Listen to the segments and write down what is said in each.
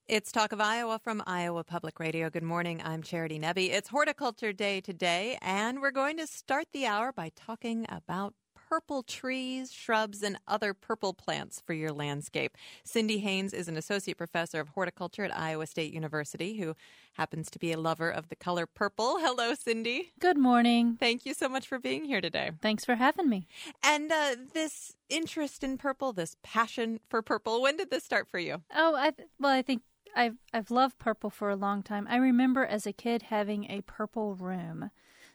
It's Talk of Iowa from Iowa Public Radio. Good morning. I'm Charity Nebbe. It's Horticulture Day today, and we're going to start the hour by talking about purple trees, shrubs, and other purple plants for your landscape. Cindy Haynes is an associate professor of horticulture at Iowa State University who happens to be a lover of the color purple. Hello, Cindy. Good morning. Thank you so much for being here today. Thanks for having me. And this interest in purple, this passion for purple, when did this start for you? I think I've loved purple for a long time. I remember as a kid having a purple room.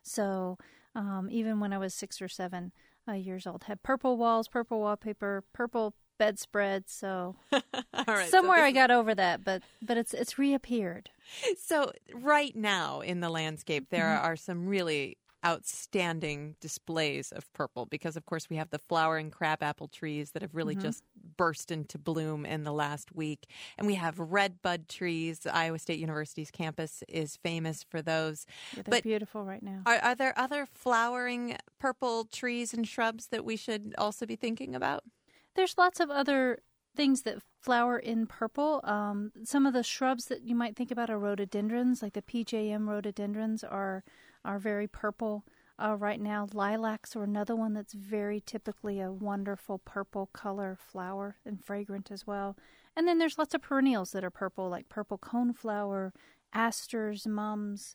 So even when I was 6 or 7 years old, had purple walls, purple wallpaper, purple bedspread. So right, somewhere I got over that, but it's reappeared. So right now in the landscape, there are some really outstanding displays of purple because, of course, we have the flowering crabapple trees that have really just burst into bloom in the last week. And we have red bud trees. Iowa State University's campus is famous for those. Yeah, they're beautiful right now. Are there other flowering purple trees and shrubs that we should also be thinking about? There's lots of other things that flower in purple. Some of the shrubs that you might think about are rhododendrons, like the PJM rhododendrons are very purple right now. Lilacs are another one that's very typically a wonderful purple color flower and fragrant as well. And then there's lots of perennials that are purple, like purple coneflower, asters, mums,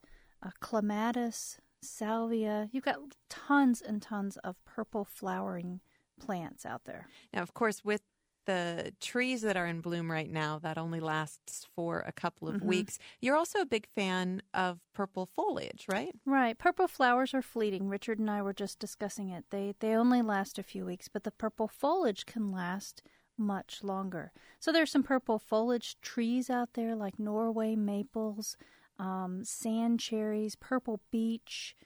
clematis, salvia. You've got tons and tons of purple flowering plants out there. Now, of course, with the trees that are in bloom right now, that only lasts for a couple of weeks. You're also a big fan of purple foliage, right? Right. Purple flowers are fleeting. Richard and I were just discussing it. They only last a few weeks, but the purple foliage can last much longer. So there's some purple foliage trees out there like Norway maples, sand cherries, purple beech,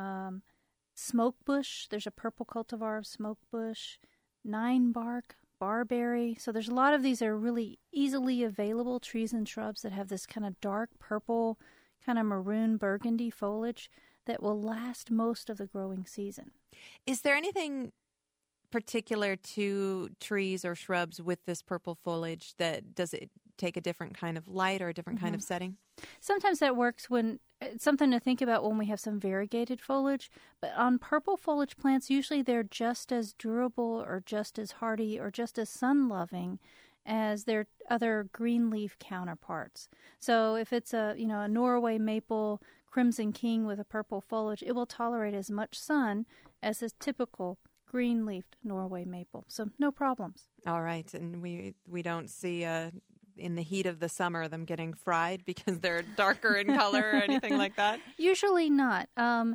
smokebush. There's a purple cultivar of smokebush, ninebark, barberry. So there's a lot of these that are really easily available trees and shrubs that have this kind of dark purple, kind of maroon burgundy foliage that will last most of the growing season. Is there anything particular to trees or shrubs with this purple foliage that does it take a different kind of light or a different kind of setting? Sometimes that works when it's something to think about when we have some variegated foliage, but on purple foliage plants, usually they're just as durable or just as hardy or just as sun-loving as their other green leaf counterparts. So if it's a Norway maple crimson king with a purple foliage, it will tolerate as much sun as a typical green-leafed Norway maple. So no problems. All right. And we don't see in the heat of the summer them getting fried because they're darker in color or anything like that? Usually not.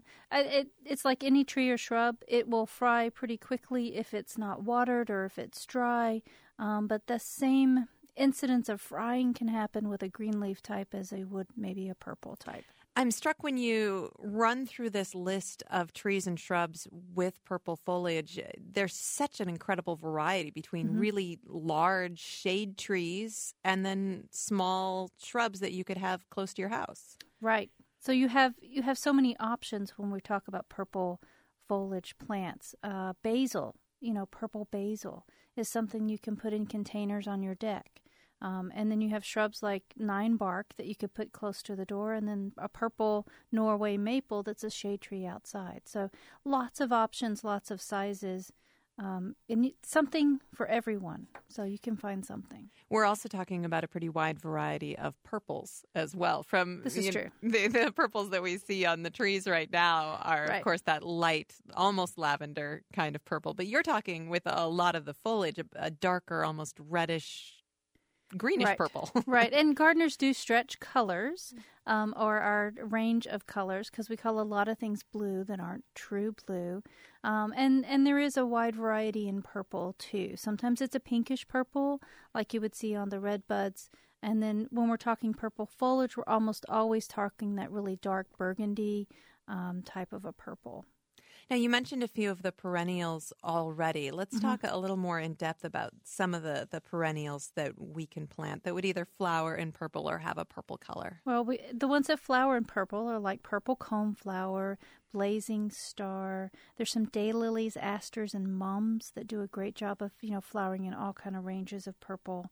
It's like any tree or shrub. It will fry pretty quickly if it's not watered or if it's dry. But the same incidence of frying can happen with a green leaf type as it would maybe a purple type. I'm struck when you run through this list of trees and shrubs with purple foliage. There's such an incredible variety between really large shade trees and then small shrubs that you could have close to your house. Right. So you have so many options when we talk about purple foliage plants. Basil, purple basil is something you can put in containers on your deck. And then you have shrubs like ninebark that you could put close to the door, and then a purple Norway maple that's a shade tree outside. So lots of options, lots of sizes, and something for everyone. So you can find something. We're also talking about a pretty wide variety of purples as well. This is true. The purples that we see on the trees right now are, of course, that light, almost lavender kind of purple. But you're talking with a lot of the foliage, a darker, almost reddish, greenish purple. Right. And gardeners do stretch colors or our range of colors because we call a lot of things blue that aren't true blue. And there is a wide variety in purple too. Sometimes it's a pinkish purple like you would see on the red buds. And then when we're talking purple foliage, we're almost always talking that really dark burgundy type of a purple. Now, you mentioned a few of the perennials already. Let's talk a little more in depth about some of the perennials that we can plant that would either flower in purple or have a purple color. Well, the ones that flower in purple are like purple coneflower, blazing star. There's some daylilies, asters, and mums that do a great job of, flowering in all kind of ranges of purple.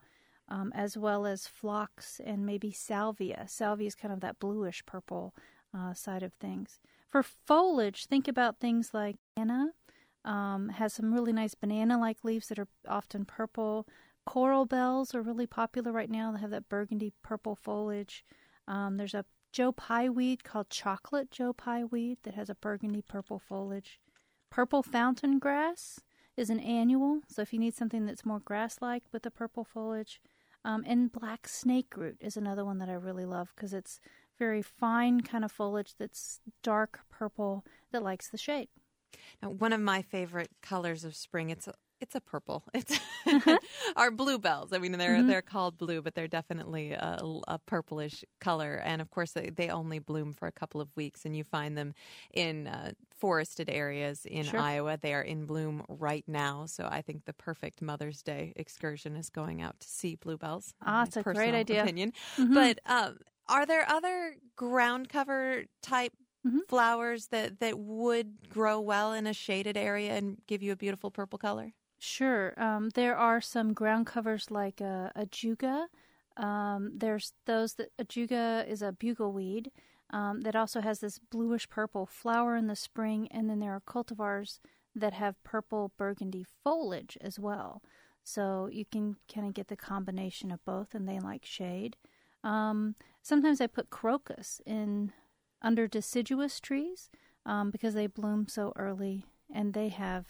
as well as phlox and maybe salvia. Salvia is kind of that bluish purple side of things. For foliage, think about things like banana. Has some really nice banana-like leaves that are often purple. Coral bells are really popular right now. They have that burgundy purple foliage. There's a Joe Pye weed called chocolate Joe Pye weed that has a burgundy purple foliage. Purple fountain grass is an annual, so if you need something that's more grass-like with the purple foliage. And black snake root is another one that I really love because it's very fine kind of foliage that's dark purple that likes the shade. Now, one of my favorite colors of spring, it's a purple. It's our bluebells. I mean, they're called blue, but they're definitely a purplish color. And of course, they only bloom for a couple of weeks, and you find them in forested areas in Iowa. They are in bloom right now. So I think the perfect Mother's Day excursion is going out to see bluebells. It's a great idea. Opinion. But are there other ground cover type flowers that would grow well in a shaded area and give you a beautiful purple color? Sure. There are some ground covers like ajuga. There's those that ajuga is a bugleweed that also has this bluish purple flower in the spring, and then there are cultivars that have purple burgundy foliage as well. So you can kind of get the combination of both, and they like shade. Sometimes I put crocus in under deciduous trees because they bloom so early, and they have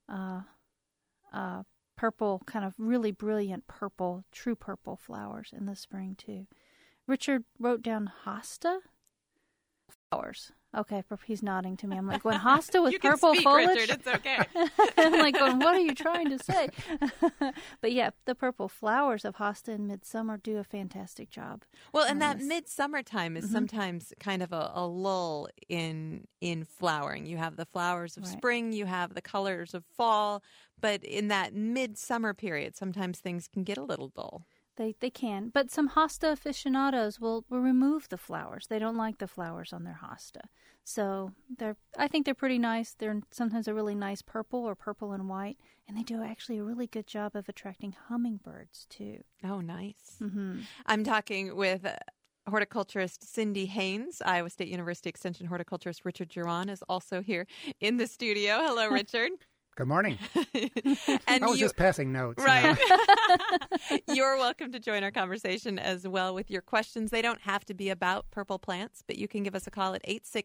purple, kind of really brilliant purple, true purple flowers in the spring too. Richard wrote down hosta flowers. Okay, he's nodding to me. I'm like, going hosta with purple foliage? Richard, it's okay. I'm like, going, what are you trying to say? But yeah, the purple flowers of hosta in midsummer do a fantastic job. Well, and that midsummer time is sometimes kind of a lull in flowering. You have the flowers of spring, you have the colors of fall, but in that midsummer period, sometimes things can get a little dull. They can, but some hosta aficionados will remove the flowers. They don't like the flowers on their hosta. So I think they're pretty nice. They're sometimes a really nice purple or purple and white, and they do actually a really good job of attracting hummingbirds too. Oh, nice. I'm talking with horticulturist Cindy Haynes. Iowa State University Extension horticulturist Richard Geron is also here in the studio. Hello, Richard. Good morning. And I was just passing notes. Right. You're welcome to join our conversation as well with your questions. They don't have to be about purple plants, but you can give us a call at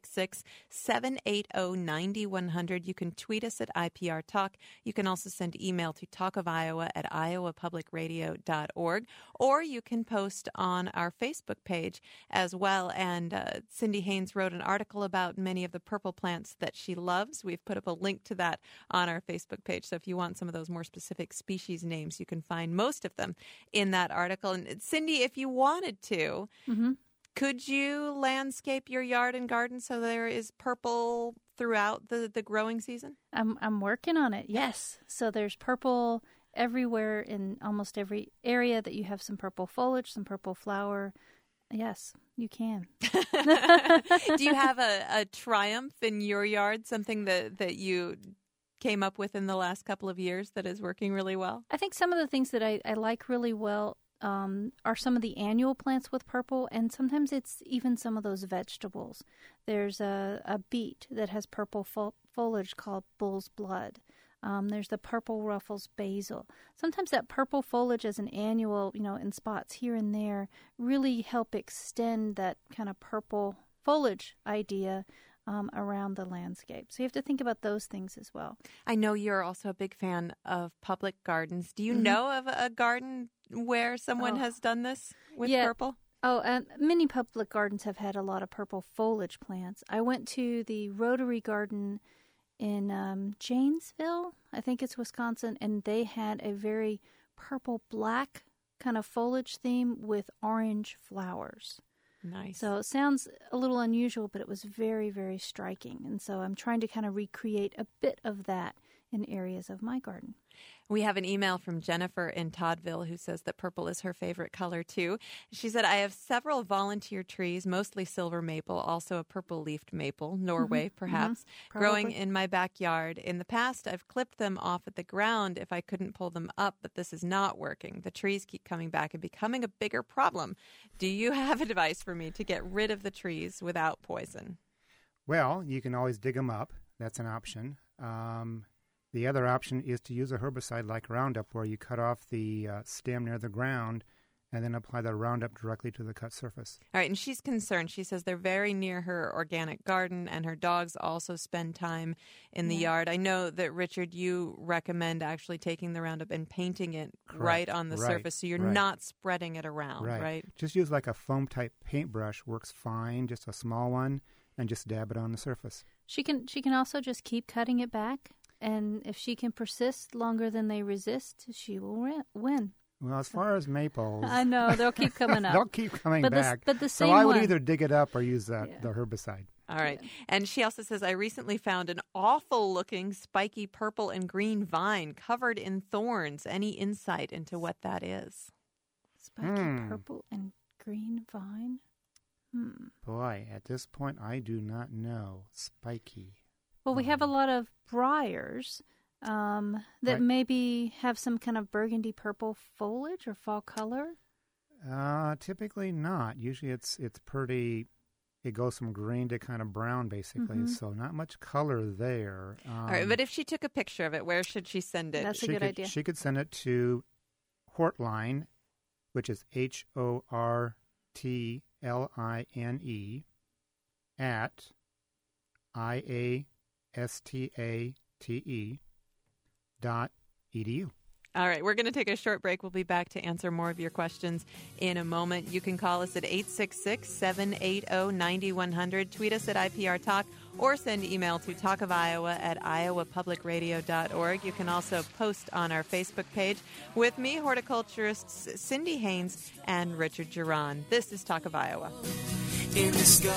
866-780-9100. You can tweet us at IPR Talk. You can also send email to talkofiowa@iowapublicradio.org, or you can post on our Facebook page as well. And Cindy Haynes wrote an article about many of the purple plants that she loves. We've put up a link to that on our Facebook page. So if you want some of those more specific species names, you can find most of them in that article. And Cindy, if you wanted to, could you landscape your yard and garden so there is purple throughout the growing season? I'm working on it, yes. So there's purple everywhere in almost every area that you have some purple foliage, some purple flower. Yes, you can. Do you have a triumph in your yard, something that you came up with in the last couple of years that is working really well? I think some of the things that I like really well are some of the annual plants with purple, and sometimes it's even some of those vegetables. There's a beet that has purple foliage called bull's blood. There's the purple ruffles basil. Sometimes that purple foliage as an annual, in spots here and there, really help extend that kind of purple foliage idea around the landscape. So you have to think about those things as well. I know you're also a big fan of public gardens. Do you know of a garden where someone has done this with purple? Oh, and many public gardens have had a lot of purple foliage plants. I went to the Rotary Garden in Janesville, I think it's Wisconsin, and they had a very purple-black kind of foliage theme with orange flowers. Nice. So it sounds a little unusual, but it was very, very striking. And so I'm trying to kind of recreate a bit of that in areas of my garden. We have an email from Jennifer in Toddville who says that purple is her favorite color, too. She said, I have several volunteer trees, mostly silver maple, also a purple-leafed maple, Norway, perhaps, growing in my backyard. In the past, I've clipped them off at the ground if I couldn't pull them up, but this is not working. The trees keep coming back and becoming a bigger problem. Do you have advice for me to get rid of the trees without poison? Well, you can always dig them up. That's an option. The other option is to use a herbicide like Roundup, where you cut off the stem near the ground and then apply the Roundup directly to the cut surface. All right, and she's concerned. She says they're very near her organic garden, and her dogs also spend time in the yard. I know that, Richard, you recommend actually taking the Roundup and painting it right on the surface, so you're not spreading it around, right? Just use like a foam-type paintbrush, works fine, just a small one, and just dab it on the surface. She can also just keep cutting it back. And if she can persist longer than they resist, she will win. Well, as far as maples... I know, they'll keep coming up. They'll keep coming back. But the same so I would either dig it up or use the herbicide. All right. And she also says, I recently found an awful-looking spiky purple and green vine covered in thorns. Any insight into what that is? Spiky purple and green vine? Boy, at this point, I do not know. Spiky. Well, we have a lot of briars that maybe have some kind of burgundy purple foliage or fall color. Typically not. Usually it's pretty. It goes from green to kind of brown, basically. So not much color there. All right, but if she took a picture of it, where should she send it? That's a good idea. She could send it to Hortline, which is HORTLINE at IASTATE.edu. All right, we're going to take a short break. We'll be back to answer more of your questions in a moment. You can call us at 866-780-9100, tweet us at IPR Talk, or send email to talkofiowa@iowapublicradio.org. You can also post on our Facebook page with me, horticulturists Cindy Haynes and Richard Geron. This is Talk of Iowa. In the sky,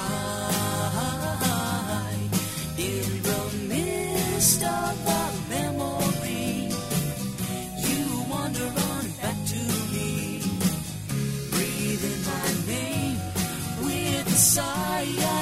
in the midst of our memory, you wander on back to me, breathing my name with a sigh.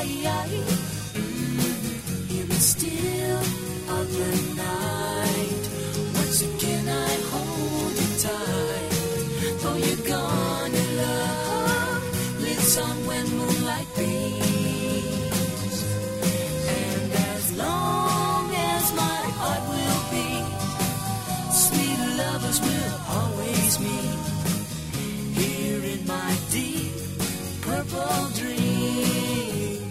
In the still of the night, once again I hold you tight. Though you're gone, your love lives on when moonlight beams. And as long as my heart will beat, sweet lovers will always meet here in my deep purple dreams.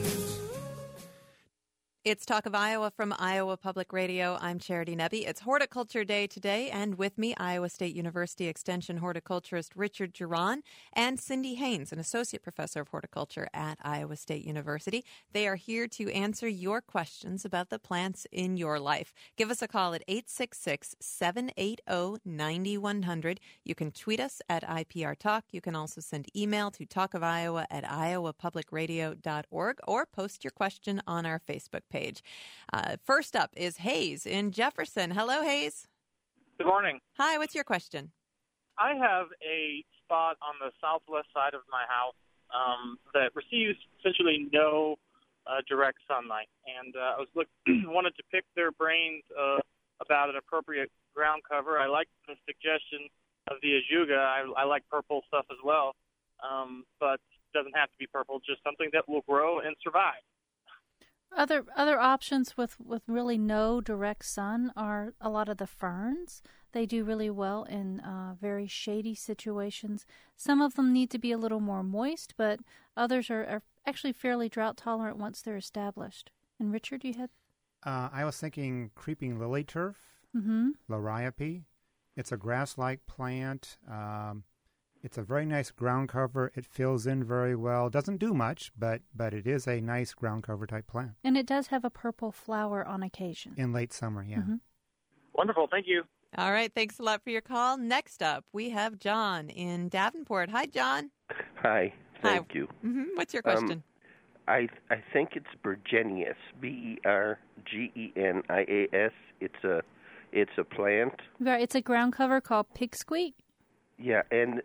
It's Talk of Iowa from Iowa Public Radio. I'm Charity Nebbe. It's Horticulture Day today, and with me, Iowa State University Extension horticulturist Richard Geron and Cindy Haynes, an associate professor of horticulture at Iowa State University. They are here to answer your questions about the plants in your life. Give us a call at 866-780-9100. You can tweet us at IPR Talk. You can also send email to talkofiowa@iowapublicradio.org or post your question on our Facebook page. First up is Hayes in Jefferson. Hello, Hayes. Good morning. Hi, what's your question? I have a spot on the southwest side of my house that receives essentially no direct sunlight, and I was wanted to pick their brains about an appropriate ground cover. I like the suggestion of the ajuga. I like purple stuff as well, but it doesn't have to be purple, just something that will grow and survive. Other options with really no direct sun are a lot of the ferns. They do really well in very shady situations. Some of them need to be a little more moist, but others are actually fairly drought tolerant once they're established. And Richard, you had? I was thinking creeping lily turf, Liriope. It's a grass-like plant. It's a very nice ground cover. It fills in very well. Doesn't do much, but it is a nice ground cover type plant. And it does have a purple flower on occasion. In late summer, yeah. Wonderful. Thank you. All right. Thanks a lot for your call. Next up, we have John in Davenport. Hi, John. Hi. Thank you. What's your question? I think it's Bergenias, Bergenias. It's a It's a plant. Right, it's a ground cover called pig squeak. Yeah, and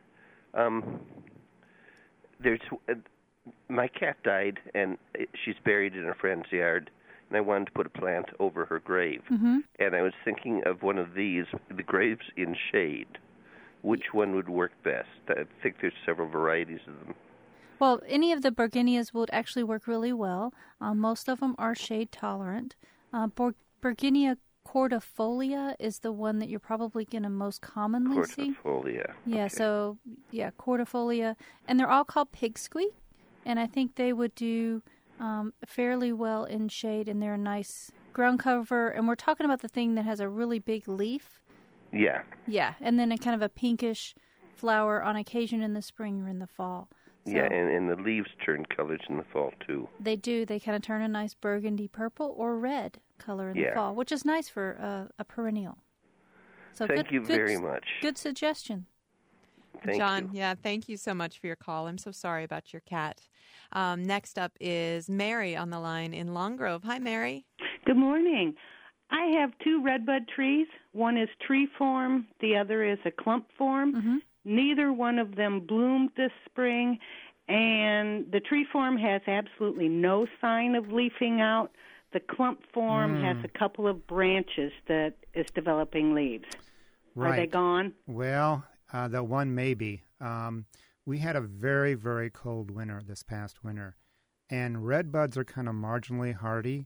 there's my cat died, and she's buried in a friend's yard, and I wanted to put a plant over her grave. Mm-hmm. And I was thinking of one of these, the graves in shade. Which one would work best? I think there's several varieties of them. Well, any of the Berginias would actually work really well. Most of them are shade tolerant. Berginia cordifolia is the one that you're probably going to most commonly see. Cordifolia. Yeah, okay. so, cordifolia. And they're all called pig squeak. And I think they would do fairly well in shade, and they're a nice ground cover. And we're talking about the thing that has a really big leaf. Yeah. Yeah, and then a kind of a pinkish flower on occasion in the spring or in the fall. So yeah, and the leaves turn colors in the fall, too. They do. They kind of turn a nice burgundy purple or red color in the fall, which is nice for a perennial. So Thank you very much. Good suggestion. Thank John, you. thank you so much for your call. I'm so sorry about your cat. Next up is Mary on the line in Long Grove. Hi, Mary. Good morning. I have 2 redbud trees. One is tree form. The other is a clump form. Mm-hmm. Neither one of them bloomed this spring, and the tree form has absolutely no sign of leafing out. The clump form has a couple of branches that is developing leaves. Right. Are they gone? Well, the one may be. We had a very, very cold winter this past winter, and redbuds are kind of marginally hardy.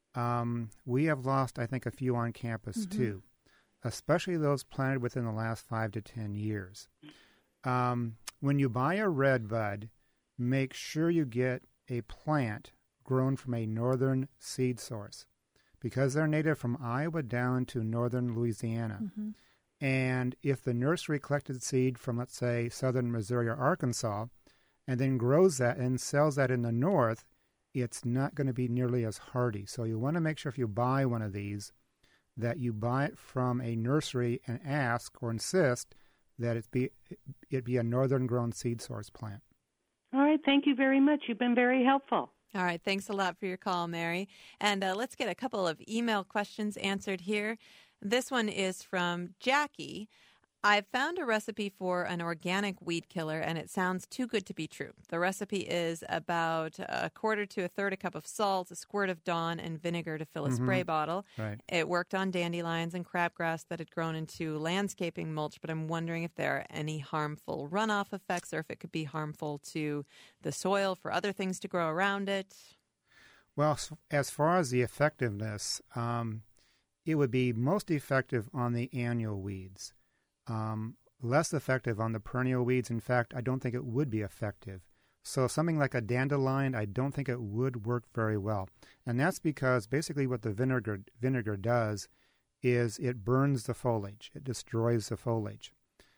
We have lost, I think, a few on campus, too, especially those planted within the last 5 to 10 years. When you buy a redbud, make sure you get a plant grown from a northern seed source, because they're native from Iowa down to northern Louisiana. Mm-hmm. And if the nursery collected seed from, let's say, southern Missouri or Arkansas, and then grows that and sells that in the north, it's not going to be nearly as hardy. So you want to make sure if you buy one of these that you buy it from a nursery and ask or insist that it be a northern-grown seed source plant. All right. Thank you very much. You've been very helpful. All right. Thanks a lot for your call, Mary. And let's get a couple of email questions answered here. This one is from Jackie. I've found a recipe for an organic weed killer, and it sounds too good to be true. The recipe is about 1/4 to 1/3 cup of salt, a squirt of Dawn, and vinegar to fill a spray bottle. Right. It worked on dandelions and crabgrass that had grown into landscaping mulch, but I'm wondering if there are any harmful runoff effects or if it could be harmful to the soil for other things to grow around it. Well, as far as the effectiveness, it would be most effective on the annual weeds. Less effective on the perennial weeds. In fact, I don't think it would be effective. So something like a dandelion, I don't think it would work very well. And that's because basically what the vinegar does is it burns the foliage. It destroys the foliage.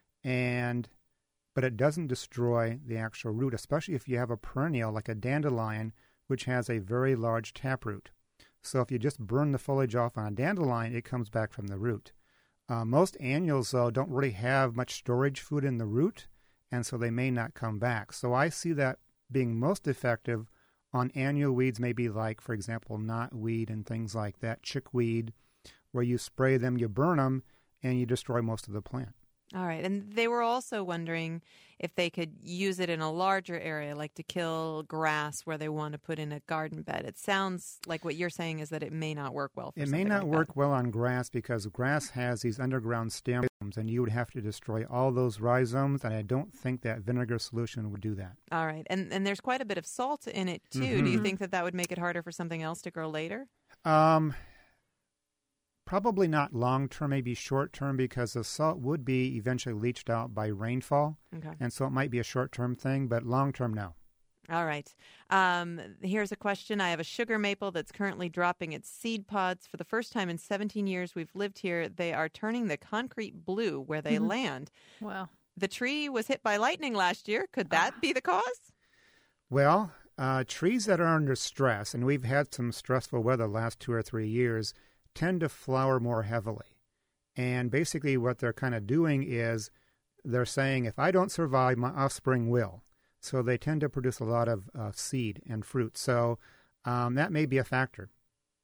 But it doesn't destroy the actual root, especially if you have a perennial like a dandelion, which has a very large taproot. So if you just burn the foliage off on a dandelion, it comes back from the root. Most annuals, though, don't really have much storage food in the root, and so they may not come back. So I see that being most effective on annual weeds, maybe like, for example, knotweed and things like that, chickweed, where you spray them, you burn them, and you destroy most of the plant. All right. And they were also wondering if they could use it in a larger area, like to kill grass where they want to put in a garden bed. It sounds like what you're saying is that it may not work well for It may not work well on grass because grass has these underground stems, and you would have to destroy all those rhizomes, and I don't think that vinegar solution would do that. All right. And there's quite a bit of salt in it, too. Do you think that would make it harder for something else to grow later? Probably not long-term, maybe short-term, because the salt would be eventually leached out by rainfall. Okay. And so it might be a short-term thing, but long-term, no. All right. Here's a question. I have a sugar maple that's currently dropping its seed pods. For the first time in 17 years we've lived here, they are turning the concrete blue where they land. Wow. The tree was hit by lightning last year. Could that be the cause? Well, trees that are under stress, and we've had some stressful weather the last 2 or 3 years, tend to flower more heavily. And basically what they're kind of doing is they're saying, if I don't survive, my offspring will. So they tend to produce a lot of seed and fruit. So that may be a factor.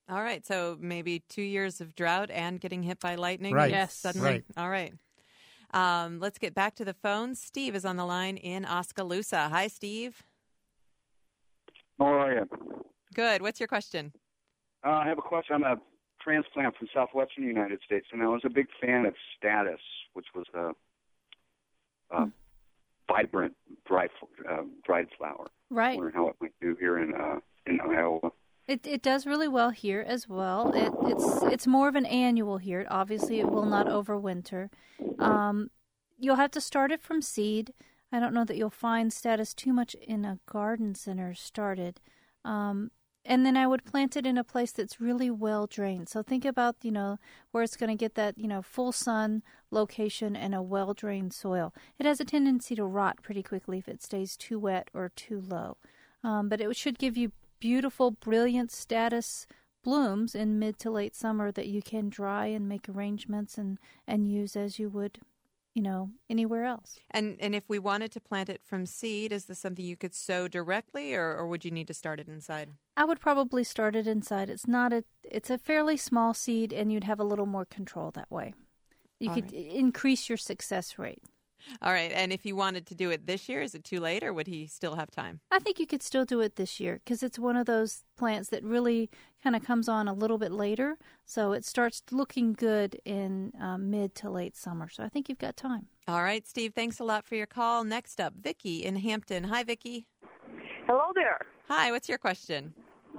All right. So maybe 2 years of drought and getting hit by lightning. Right. Yes. Suddenly. Right. All right. Let's get back to the phone. Steve is on the line in Oskaloosa. Hi, Steve. How are you? Good. What's your question? I have a question. I'm a transplant from southwestern United States, and I was a big fan of Status, which was a vibrant, dried flower. Right. I wonder how it might do here in Iowa. It does really well here as well. It's more of an annual here. Obviously, it will not overwinter. You'll have to start it from seed. I don't know that you'll find Status too much in a garden center started. And then I would plant it in a place that's really well drained. So think about, where it's going to get that, full sun location and a well drained soil. It has a tendency to rot pretty quickly if it stays too wet or too low. But it should give you beautiful, brilliant Status blooms in mid to late summer that you can dry and make arrangements and use as you would, anywhere else. And if we wanted to plant it from seed, is this something you could sow directly, or would you need to start it inside? I would probably start it inside. It's a fairly small seed, and you'd have a little more control that way. You could increase your success rate. All right. And if you wanted to do it this year, is it too late, or would he still have time? I think you could still do it this year because it's one of those plants that really kind of comes on a little bit later. So it starts looking good in mid to late summer. So I think you've got time. All right, Steve, thanks a lot for your call. Next up, Vicki in Hampton. Hi, Vicki. Hello there. Hi, what's your question?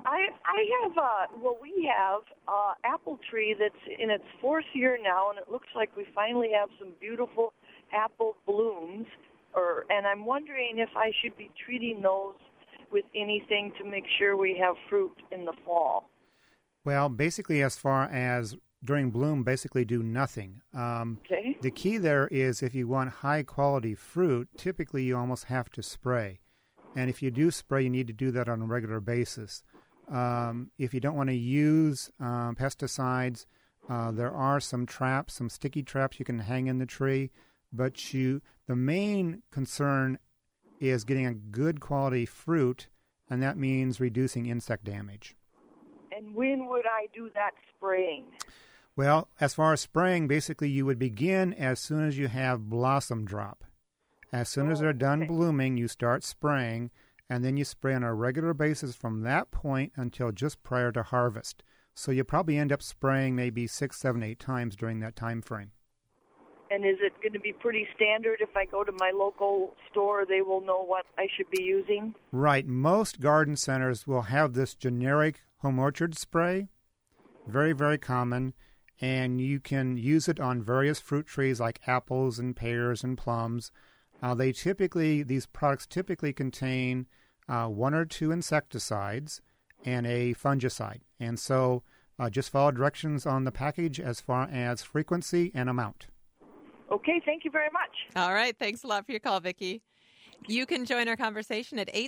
We have apple tree that's in its 4th year now, and it looks like we finally have some beautiful apple blooms. And I'm wondering if I should be treating those with anything to make sure we have fruit in the fall. Well, basically, as far as during bloom, basically do nothing. Okay. The key there is if you want high-quality fruit, typically you almost have to spray. And if you do spray, you need to do that on a regular basis. If you don't want to use pesticides, there are some traps, some sticky traps you can hang in the tree. But the main concern is getting a good quality fruit, and that means reducing insect damage. And when would I do that spraying? Well, as far as spraying, basically you would begin as soon as you have blossom drop. As soon as they're done blooming, you start spraying, and then you spray on a regular basis from that point until just prior to harvest. So you'll probably end up spraying maybe 6, 7, 8 times during that time frame. And is it going to be pretty standard if I go to my local store, they will know what I should be using? Right. Most garden centers will have this generic home orchard spray, very, very common, and you can use it on various fruit trees like apples and pears and plums. These products typically contain 1 or 2 insecticides and a fungicide. And so just follow directions on the package as far as frequency and amount. Okay, thank you very much. All right, thanks a lot for your call, Vicki. You can join our conversation at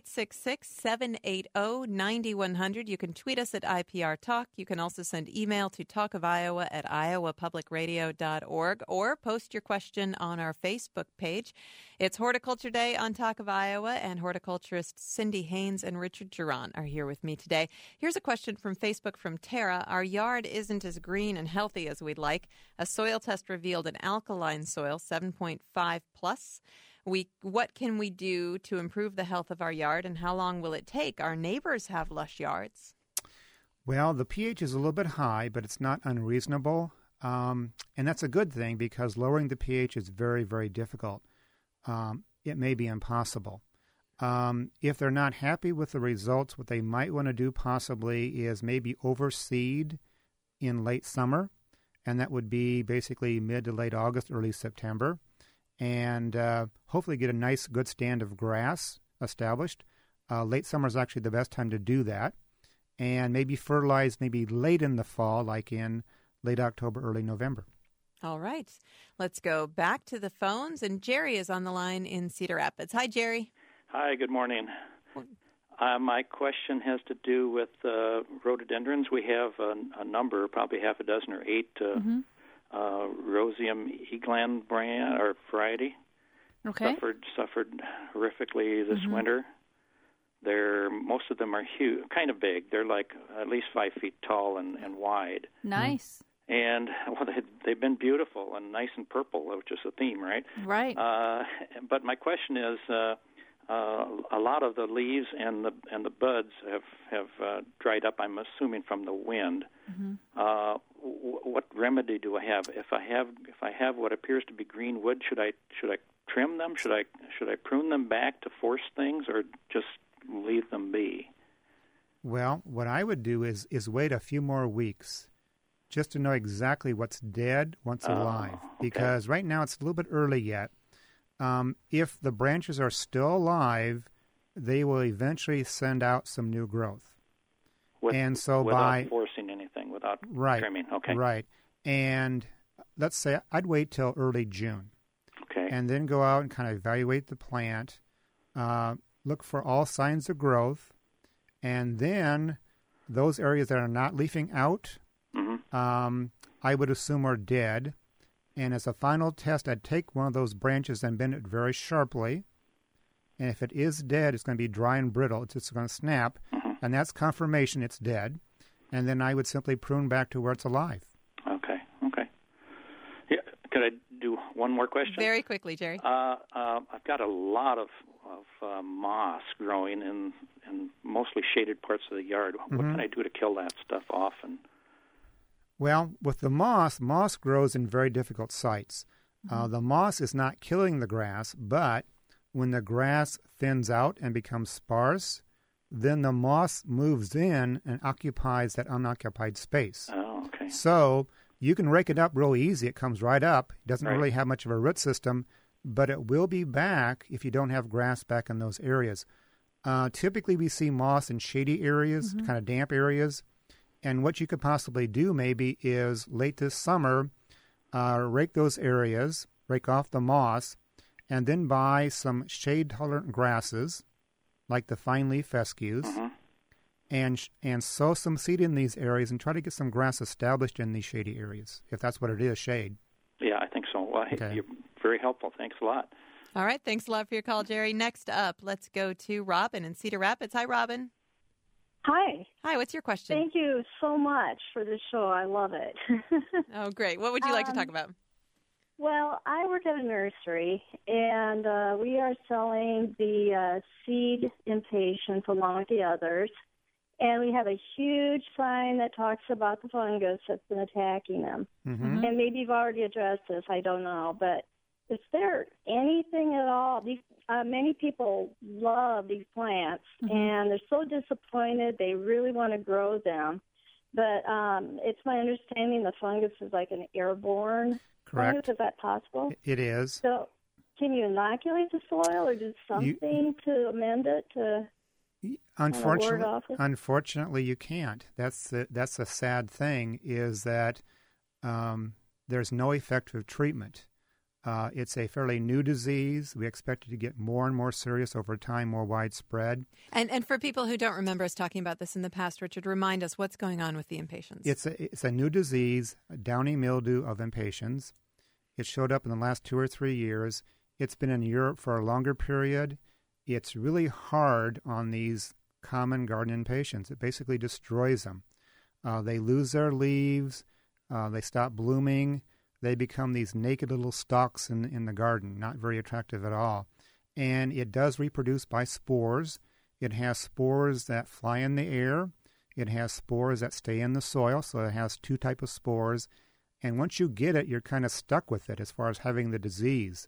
866-780-9100. You can tweet us at IPR Talk. You can also send email to talkofiowa@iowapublicradio.org or post your question on our Facebook page. It's Horticulture Day on Talk of Iowa, and horticulturists Cindy Haynes and Richard Geron are here with me today. Here's a question from Facebook from Tara. Our yard isn't as green and healthy as we'd like. A soil test revealed an alkaline soil, 7.5 plus. What can we do to improve the health of our yard, and how long will it take? Our neighbors have lush yards. Well, the pH is a little bit high, but it's not unreasonable. And that's a good thing because lowering the pH is very, very difficult. It may be impossible. If they're not happy with the results, what they might want to do possibly is maybe overseed in late summer, and that would be basically mid to late August, early September. And hopefully get a nice, good stand of grass established. Late summer is actually the best time to do that. And maybe fertilize maybe late in the fall, like in late October, early November. All right. Let's go back to the phones. And Jerry is on the line in Cedar Rapids. Hi, Jerry. Hi, good morning. My question has to do with rhododendrons. We have a number, probably half a dozen or 8 Roseum Eagland brand or variety. Okay. Suffered horrifically this winter. most of them are huge, kind of big. They're like at least 5 feet tall and wide. Nice. And well, they've been beautiful and nice and purple, which is a theme, right? Right. But my question is, a lot of the leaves and the buds have dried up. I'm assuming from the wind. Mm-hmm. What remedy do I have? If I have what appears to be green wood, should I trim them? Should I prune them back to force things, or just leave them be? Well, what I would do is wait a few more weeks, just to know exactly what's dead, what's alive. Okay. Because right now it's a little bit early yet. If the branches are still alive, they will eventually send out some new growth. Without forcing anything, without trimming. Okay. Right. And let's say I'd wait till early June. Okay. And then go out and kind of evaluate the plant, look for all signs of growth, and then those areas that are not leafing out, I would assume are dead. And as a final test, I'd take one of those branches and bend it very sharply. And if it is dead, it's going to be dry and brittle. It's just going to snap. And that's confirmation it's dead. And then I would simply prune back to where it's alive. Okay. Yeah, could I do one more question? Very quickly, Jerry. I've got a lot of moss growing in mostly shaded parts of the yard. What can I do to kill that stuff off? Well, with the moss grows in very difficult sites. The moss is not killing the grass, but when the grass thins out and becomes sparse, then the moss moves in and occupies that unoccupied space. Oh, okay. So you can rake it up real easy. It comes right up. It doesn't really have much of a root system, but it will be back if you don't have grass back in those areas. Typically, we see moss in shady areas, kind of damp areas. And what you could possibly do maybe is late this summer, rake those areas, rake off the moss, and then buy some shade-tolerant grasses, like the fine leaf fescues, and sow some seed in these areas and try to get some grass established in these shady areas, if that's what it is, shade. Yeah, I think so. Well, okay. You're very helpful. Thanks a lot. All right. Thanks a lot for your call, Jerry. Next up, let's go to Robin in Cedar Rapids. Hi, Robin. Hi. Hi, what's your question? Thank you so much for the show. I love it. Oh, great. What would you like to talk about? Well, I work at a nursery, and we are selling the seed impatiens along with the others. And we have a huge sign that talks about the fungus that's been attacking them. And maybe you've already addressed this, I don't know. But is there anything at all? Many people love these plants, and they're so disappointed. They really want to grow them. But it's my understanding the fungus is like an airborne fungus. Is that possible? It is. So can you inoculate the soil or do something to amend it to Unfortunately, you can't. That's a sad thing, is that there's no effective treatment. It's a fairly new disease. We expect it to get more and more serious over time, more widespread. And for people who don't remember us talking about this in the past, Richard, remind us what's going on with the impatiens. It's a new disease, downy mildew of impatiens. It showed up in the last 2 or 3 years. It's been in Europe for a longer period. It's really hard on these common garden impatiens. It basically destroys them. They lose their leaves. They stop blooming. They become these naked little stalks in the garden, not very attractive at all. And it does reproduce by spores. It has spores that fly in the air. It has spores that stay in the soil, so it has 2 types of spores. And once you get it, you're kind of stuck with it as far as having the disease.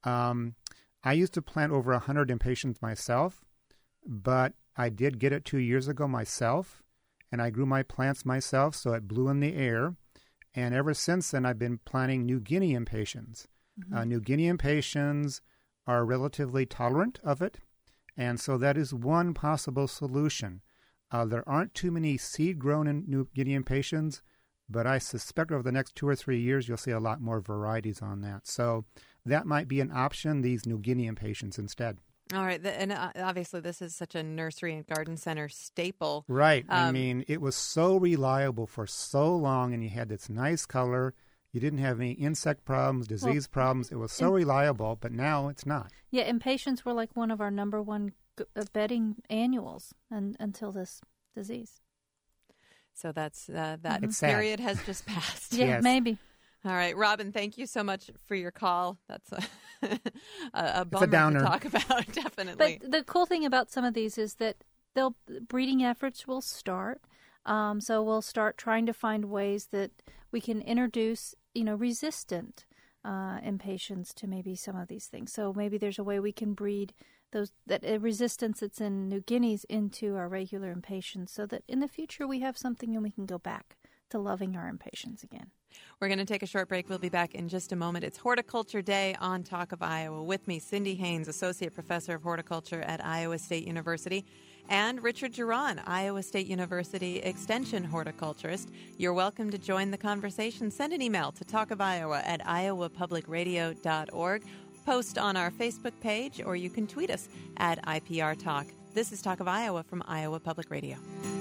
I used to plant over 100 impatiens myself, but I did get it 2 years ago myself, and I grew my plants myself, so it blew in the air. And ever since then, I've been planting New Guinea impatiens. New Guinea impatiens are relatively tolerant of it, and so that is one possible solution. There aren't too many seed-grown in New Guinea impatiens, but I suspect over the next 2 or 3 years, you'll see a lot more varieties on that. So that might be an option, these New Guinea impatiens instead. All right. And obviously, this is such a nursery and garden center staple. Right. I mean, it was so reliable for so long, and you had this nice color. You didn't have any insect problems, disease problems. It was so reliable, but now it's not. Yeah, impatiens were like one of our number one bedding annuals until this disease. So that's that It's period has just passed. Yeah, Yes. maybe. All right, Robin, thank you so much for your call. That's a bummer to downer. talk about, definitely. But the cool thing about some of these is that breeding efforts will start. So we'll start trying to find ways that we can introduce, resistant impatiens to maybe some of these things. So maybe there's a way we can breed that resistance that's in New Guineas into our regular impatiens, so that in the future we have something and we can go back to loving our impatiens again. We're going to take a short break. We'll be back in just a moment. It's Horticulture Day on Talk of Iowa. With me, Cindy Haynes, Associate Professor of Horticulture at Iowa State University, and Richard Geron, Iowa State University Extension horticulturist. You're welcome to join the conversation. Send an email to talkofiowa@iowapublicradio.org. Post on our Facebook page, or you can tweet us at IPR Talk. This is Talk of Iowa from Iowa Public Radio.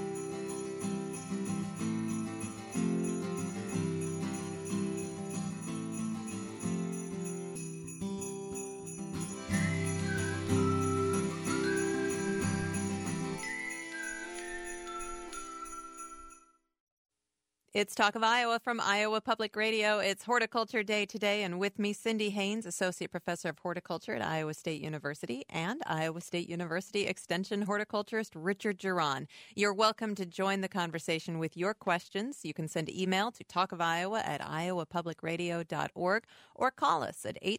It's Talk of Iowa from Iowa Public Radio. It's Horticulture Day today, and with me, Cindy Haynes, Associate Professor of Horticulture at Iowa State University, and Iowa State University Extension horticulturist Richard Geron. You're welcome to join the conversation with your questions. You can send email to talkofiowa@iowapublicradio.org or call us at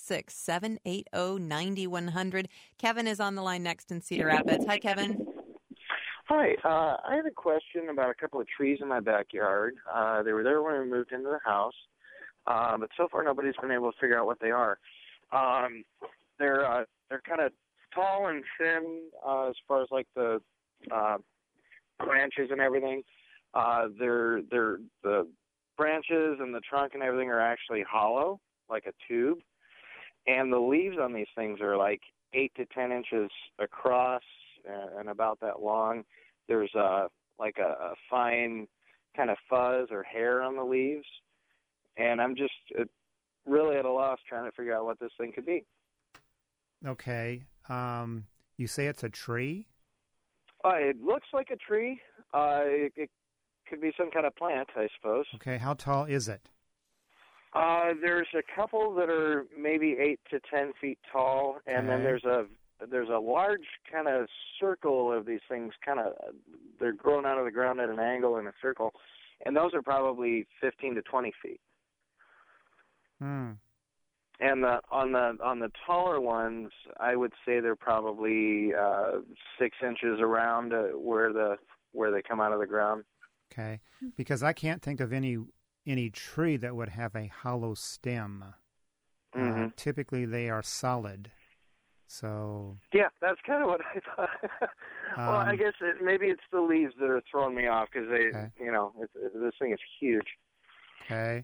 866-780-9100. Kevin is on the line next in Cedar Rapids. Hi, Kevin. Hi, I had a question about a couple of trees in my backyard. They were there when we moved into the house, but so far nobody's been able to figure out what they are. They're kind of tall and thin as far as like the branches and everything. The branches and the trunk and everything are actually hollow, like a tube, and the leaves on these things are like 8 to 10 inches across and about that long. There's a fine kind of fuzz or hair on the leaves, and I'm just really at a loss trying to figure out what this thing could be. Okay. You say it's a tree? It looks like a tree. It could be some kind of plant, I suppose. Okay. How tall is it? There's a couple that are maybe 8 to 10 feet tall, and then there's a large kind of circle of these things. They're grown out of the ground at an angle in a circle, and those are probably 15 to 20 feet. And on the taller ones, I would say they're probably 6 inches around where they come out of the ground. Okay, because I can't think of any tree that would have a hollow stem. Typically, they are solid. So yeah, that's kind of what I thought. Well, I guess maybe it's the leaves that are throwing me off because this thing is huge. Okay.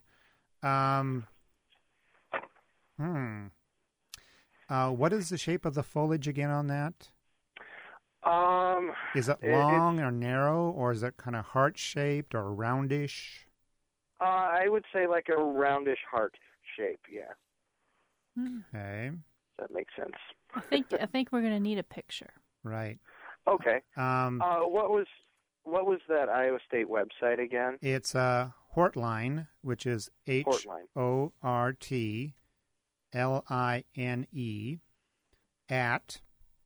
What is the shape of the foliage again on that? Is it long or narrow, or is it kind of heart-shaped or roundish? I would say like a roundish heart shape, yeah. Okay. That makes sense. I think we're going to need a picture. Right. Okay. What was that Iowa State website again? It's Hortline, which is HORTLINE at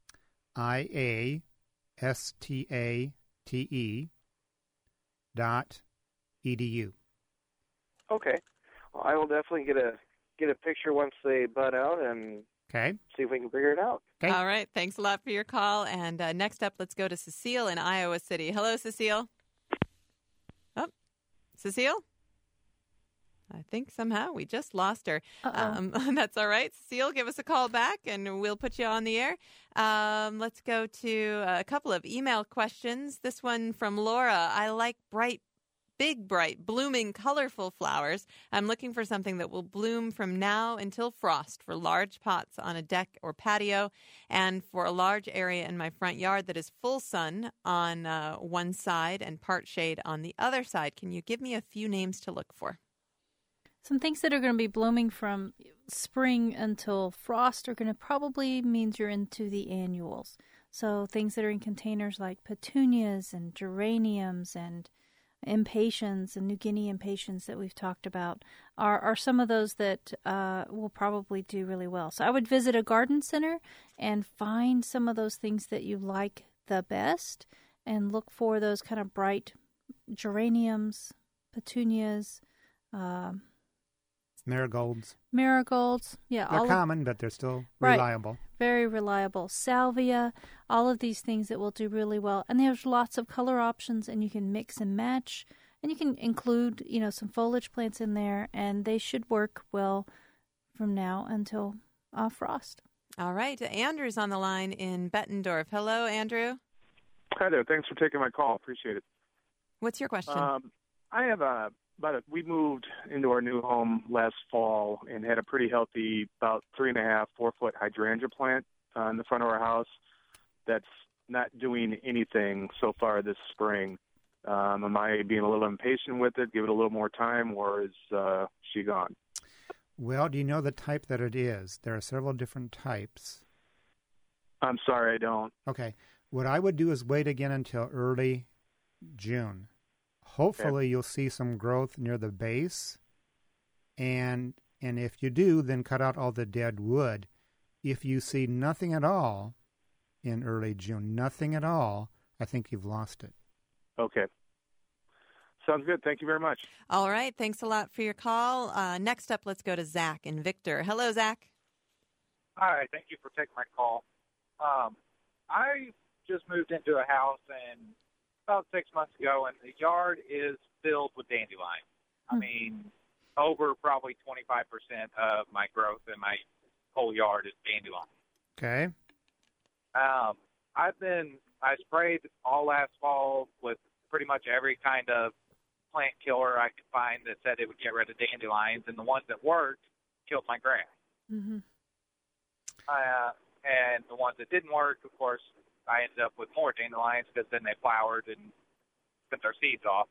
IASTATE.edu. Okay. Well, I will definitely get a picture once they bud out and see if we can figure it out. Okay. All right. Thanks a lot for your call. And next up, let's go to Cecile in Iowa City. Hello, Cecile. Oh, Cecile? I think somehow we just lost her. That's all right. Cecile, give us a call back, and we'll put you on the air. Let's go to a couple of email questions. This one from Laura. I like big, bright, blooming, colorful flowers. I'm looking for something that will bloom from now until frost for large pots on a deck or patio, and for a large area in my front yard that is full sun on one side and part shade on the other side. Can you give me a few names to look for? Some things that are going to be blooming from spring until frost are going to probably means you're into the annuals. So things that are in containers like petunias and geraniums and impatiens and New Guinea impatiens that we've talked about are some of those that will probably do really well. So I would visit a garden center and find some of those things that you like the best and look for those kind of bright geraniums, petunias, marigolds. Yeah, they're common, but they're still reliable. Right, very reliable. Salvia, all of these things that will do really well. And there's lots of color options, and you can mix and match, and you can include, some foliage plants in there, and they should work well from now until frost. All right, Andrew's on the line in Bettendorf. Hello, Andrew. Hi there. Thanks for taking my call. Appreciate it. What's your question? I have we moved into our new home last fall and had a pretty healthy, about 3.5, 4 foot hydrangea plant in the front of our house that's not doing anything so far this spring. Am I being a little impatient with it, give it a little more time, or is she gone? Well, do you know the type that it is? There are several different types. I'm sorry, I don't. Okay. What I would do is wait again until early June. Hopefully you'll see some growth near the base, and if you do, then cut out all the dead wood. If you see nothing at all in early June, nothing at all, I think you've lost it. Okay. Sounds good. Thank you very much. All right. Thanks a lot for your call. Next up, let's go to Zach and Victor. Hello, Zach. Hi. Thank you for taking my call. I just moved into a house about 6 months ago, and the yard is filled with dandelion. I mean, over probably 25% of my growth in my whole yard is dandelion. Okay. I sprayed all last fall with pretty much every kind of plant killer I could find that said it would get rid of dandelions, and the ones that worked killed my grass. Mm-hmm. And the ones that didn't work, of course, I ended up with more dandelions because then they flowered and took their seeds off.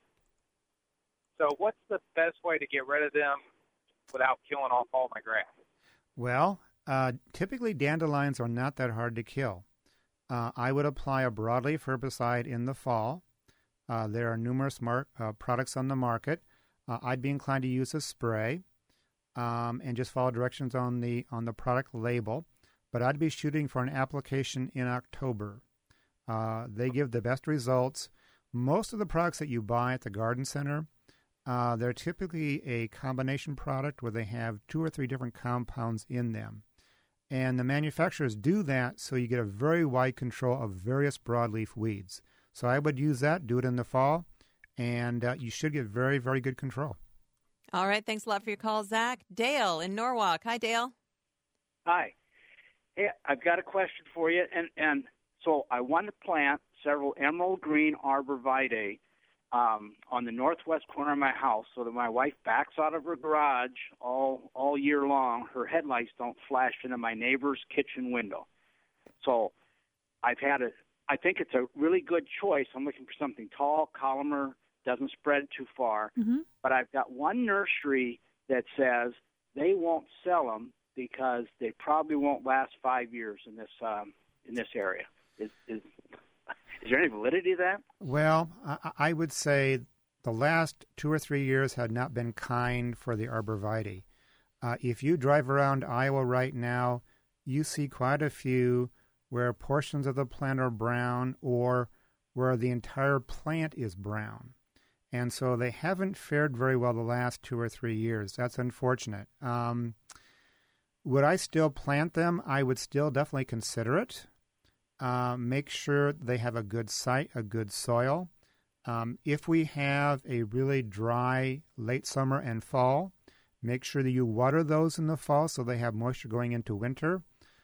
So what's the best way to get rid of them without killing off all my grass? Well, typically dandelions are not that hard to kill. I would apply a broadleaf herbicide in the fall. There are numerous products on the market. I'd be inclined to use a spray and just follow directions on the product label. But I'd be shooting for an application in October. They give the best results. Most of the products that you buy at the garden center, they're typically a combination product where they have 2 or 3 different compounds in them. And the manufacturers do that so you get a very wide control of various broadleaf weeds. So I would use that, do it in the fall, and you should get very, very good control. All right. Thanks a lot for your call, Zach. Dale in Norwalk. Hi, Dale. Hi. Hey, I've got a question for you. And so I want to plant several emerald green arborvitae on the northwest corner of my house so that my wife backs out of her garage all year long. Her headlights don't flash into my neighbor's kitchen window. So I think it's a really good choice. I'm looking for something tall, columnar, doesn't spread too far. Mm-hmm. But I've got one nursery that says they won't sell them because they probably won't last 5 years in this area. Is there any validity to that? Well, I would say the last 2 or 3 years had not been kind for the arborvitae. If you drive around Iowa right now, you see quite a few where portions of the plant are brown or where the entire plant is brown. And so they haven't fared very well the last 2 or 3 years. That's unfortunate. Would I still plant them? I would still definitely consider it. Make sure they have a good site, a good soil. If we have a really dry late summer and fall, make sure that you water those in the fall so they have moisture going into winter.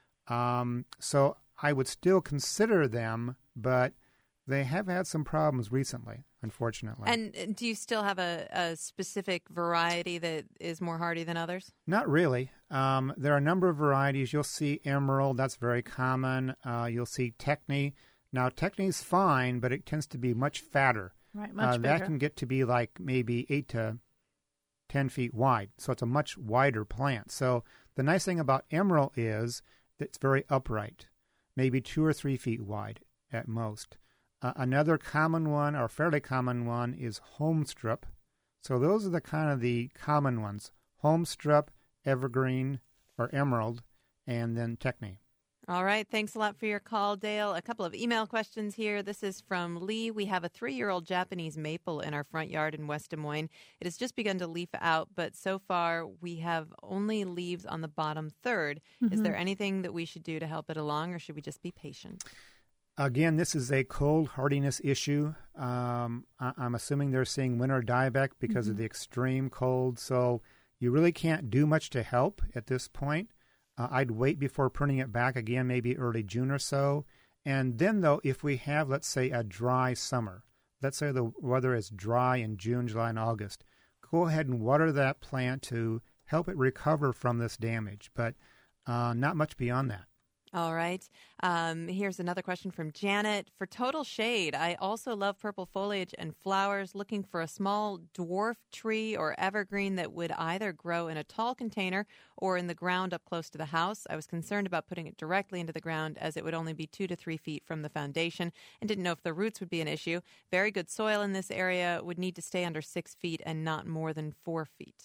So I would still consider them, but they have had some problems recently, unfortunately. And do you still have a specific variety that is more hardy than others? Not really. There are a number of varieties. You'll see emerald. That's very common. You'll see techny. Now, techny's fine, but it tends to be much fatter. Right, much bigger. That can get to be like maybe 8 to 10 feet wide. So it's a much wider plant. So the nice thing about emerald is that it's very upright. maybe 2 or 3 feet wide at most. Another common one, or fairly common one, is Homestrip. So those are the common ones: Homestrip, Evergreen, or Emerald, and then Techne. All right. Thanks a lot for your call, Dale. A couple of email questions here. This is from Lee. We have a 3-year-old Japanese maple in our front yard in West Des Moines. It has just begun to leaf out, but so far we have only leaves on the bottom third. Is there anything that we should do to help it along, or should we just be patient? Again, this is a cold hardiness issue. I'm assuming they're seeing winter dieback because of the extreme cold, so you really can't do much to help at this point. I'd wait before pruning it back again, maybe early June or so. And then, though, if we have, let's say, a dry summer, let's say the weather is dry in June, July, and August, go ahead and water that plant to help it recover from this damage, but not much beyond that. All right. Here's another question from Janet. For total shade, I also love purple foliage and flowers, looking for a small dwarf tree or evergreen that would either grow in a tall container or in the ground up close to the house. I was concerned about putting it directly into the ground as it would only be 2 to 3 feet from the foundation and didn't know if the roots would be an issue. Very good soil in this area, would need to stay under 6 feet and not more than 4 feet.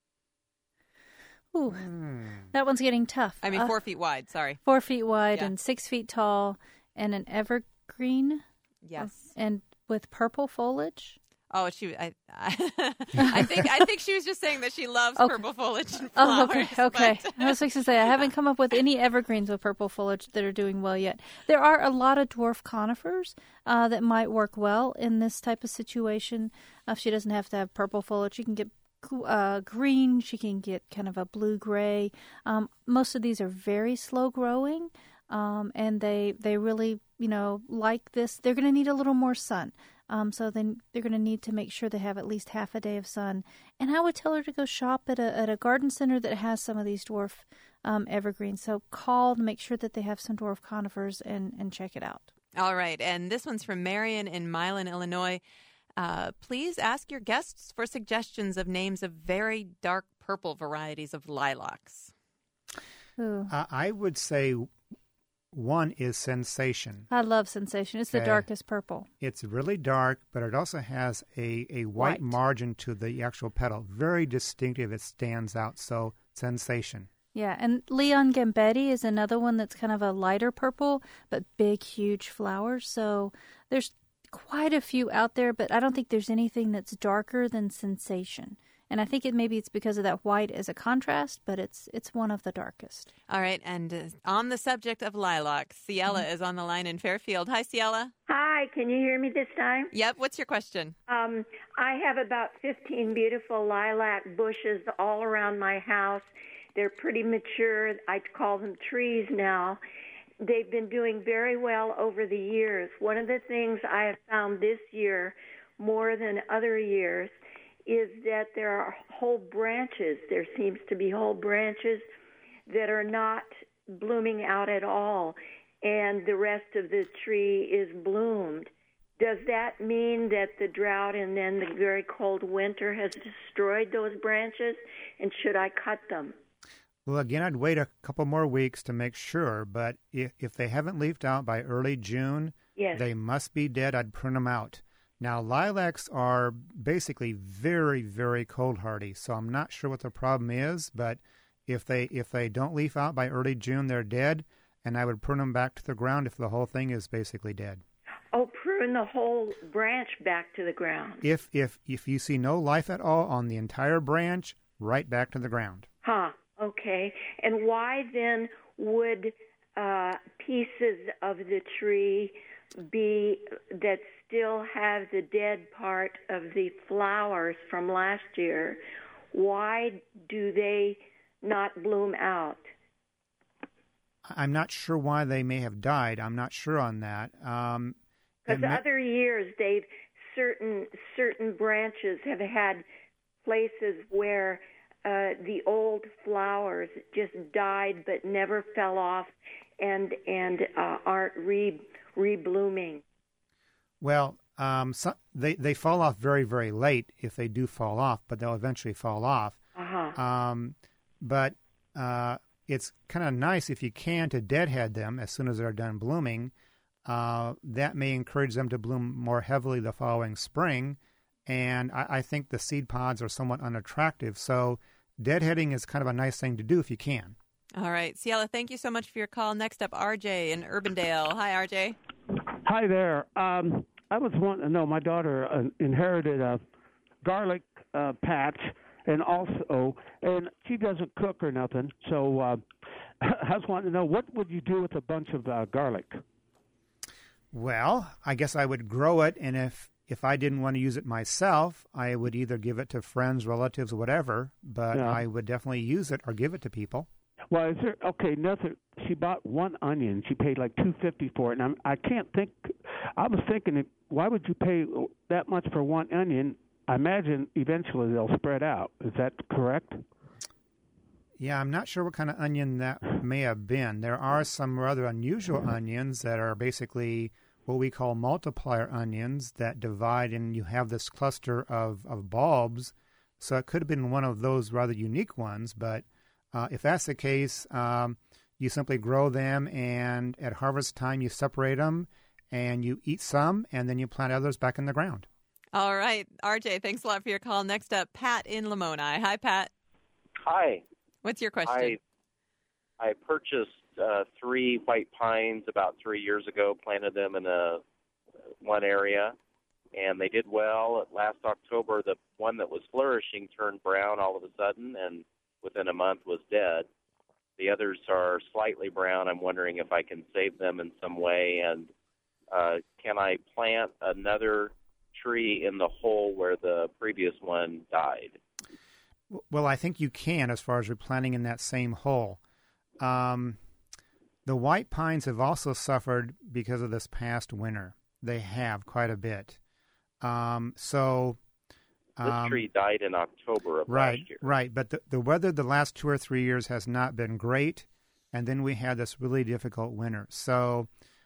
Ooh, that one's getting tough. I mean, 4 feet wide, sorry. 4 feet wide and 6 feet tall, and an evergreen? Yes. And with purple foliage? Oh, I think she was just saying that she loves purple foliage and flowers. Oh, okay. I was fixing to say, I haven't come up with any evergreens with purple foliage that are doing well yet. There are a lot of dwarf conifers that might work well in this type of situation. If she doesn't have to have purple foliage, she can get green, she can get kind of a blue-gray. Most of these are very slow growing, and they really, like this. They're going to need a little more sun. So then they're going to need to make sure they have at least half a day of sun. And I would tell her to go shop at a garden center that has some of these dwarf evergreens. So call to make sure that they have some dwarf conifers and check it out. All right. And this one's from Marion in Milan, Illinois. Please ask your guests for suggestions of names of very dark purple varieties of lilacs. I would say one is Sensation. I love Sensation. It's the darkest purple. It's really dark, but it also has a white margin to the actual petal. Very distinctive. It stands out. So Sensation. Yeah, and Leon Gambetti is another one that's kind of a lighter purple, but big, huge flowers. So there's quite a few out there, but I don't think there's anything that's darker than Sensation. And I think maybe it's because of that white as a contrast, but it's one of the darkest. All right, and on the subject of lilac, Ciela is on the line in Fairfield. Hi, Ciela. Hi, can you hear me this time? Yep, what's your question? I have about 15 beautiful lilac bushes all around my house. They're pretty mature. I call them trees now. They've been doing very well over the years. One of the things I have found this year, more than other years, is that there are whole branches. There seems to be whole branches that are not blooming out at all, and the rest of the tree is bloomed. Does that mean that the drought and then the very cold winter has destroyed those branches, and should I cut them? Well, again, I'd wait a couple more weeks to make sure, but if they haven't leafed out by early June, they must be dead. I'd prune them out. Now, lilacs are basically very, very cold hardy, so I'm not sure what the problem is, but if they don't leaf out by early June, they're dead, and I would prune them back to the ground if the whole thing is basically dead. Oh, prune the whole branch back to the ground. If you see no life at all on the entire branch, right back to the ground. Huh. Okay. And why then would pieces of the tree be that still have the dead part of the flowers from last year? Why do they not bloom out? I'm not sure why they may have died. I'm not sure on that. Because other years, they've certain branches have had places where the old flowers just died but never fell off and aren't reblooming. Well, they fall off very, very late if they do fall off, but they'll eventually fall off. Uh-huh. But it's kind of nice if you can to deadhead them as soon as they're done blooming. That may encourage them to bloom more heavily the following spring. And I think the seed pods are somewhat unattractive. So deadheading is kind of a nice thing to do if you can. All right. Ciela, thank you so much for your call. Next up, RJ in Urbandale. Hi, RJ. Hi there. I was wanting to know, my daughter inherited a garlic patch, and she doesn't cook or nothing. So I was wanting to know, what would you do with a bunch of garlic? Well, I guess I would grow it, and if I didn't want to use it myself, I would either give it to friends, relatives, whatever, but Yeah. I would definitely use it or give it to people. Well, she bought one onion. She paid like $2.50 for it, and I was thinking, why would you pay that much for one onion? I imagine eventually they'll spread out. Is that correct? Yeah, I'm not sure what kind of onion that may have been. There are some rather unusual onions that are basically what we call multiplier onions that divide, and you have this cluster of bulbs. So it could have been one of those rather unique ones, but if that's the case, you simply grow them, and at harvest time you separate them, and you eat some, and then you plant others back in the ground. All right. RJ, thanks a lot for your call. Next up, Pat in Lamoni. Hi, Pat. Hi. What's your question? I purchased 3 white pines about 3 years ago, planted them in one area, and they did well. Last October, the one that was flourishing turned brown all of a sudden, and within a month was dead. The others are slightly brown. I'm wondering if I can save them in some way, and can I plant another tree in the hole where the previous one died? Well, I think you can as far as replanting in that same hole. The white pines have also suffered because of this past winter. They have quite a bit. This tree died in October of last year. Right, but the weather the last 2 or 3 years has not been great, and then we had this really difficult winter. So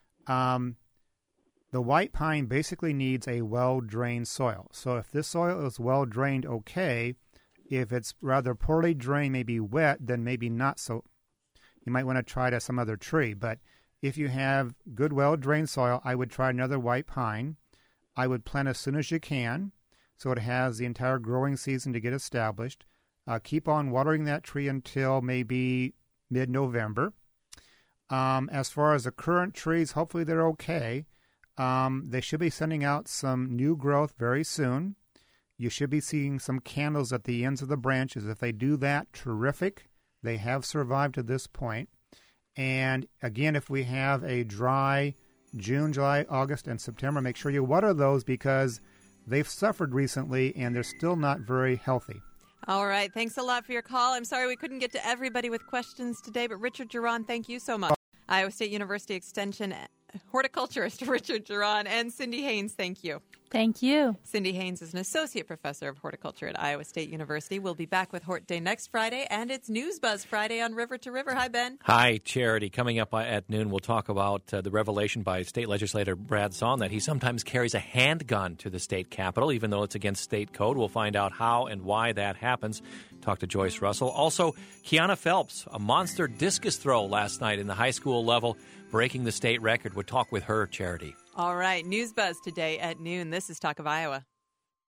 the white pine basically needs a well-drained soil. So if this soil is well-drained, okay. If it's rather poorly drained, maybe wet, then maybe not so. You might want to try to some other tree. But if you have good, well-drained soil, I would try another white pine. I would plant as soon as you can, so it has the entire growing season to get established. Keep on watering that tree until maybe mid-November. As far as the current trees, hopefully they're okay. They should be sending out some new growth very soon. You should be seeing some candles at the ends of the branches. If they do that, terrific. They have survived to this point. And again, if we have a dry June, July, August, and September, make sure you water those because they've suffered recently and they're still not very healthy. All right. Thanks a lot for your call. I'm sorry we couldn't get to everybody with questions today, but Richard Geron, thank you so much. Iowa State University Extension horticulturist Richard Geron and Cindy Haynes, thank you. Thank you. Cindy Haynes is an associate professor of horticulture at Iowa State University. We'll be back with Hort Day next Friday, and it's News Buzz Friday on River to River. Hi, Ben. Hi, Charity. Coming up at noon, we'll talk about the revelation by State Legislator Brad Sohn that he sometimes carries a handgun to the state capitol, even though it's against state code. We'll find out how and why that happens. Talk to Joyce Russell. Also, Kiana Phelps, a monster discus throw last night in the high school level, breaking the state record. We'll talk with her, Charity. All right. News Buzz today at noon. This is Talk of Iowa.